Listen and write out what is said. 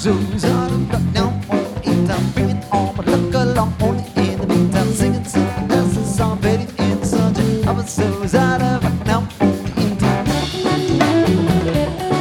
zoos. Now, bring it on, but look along only in the meantime, singing.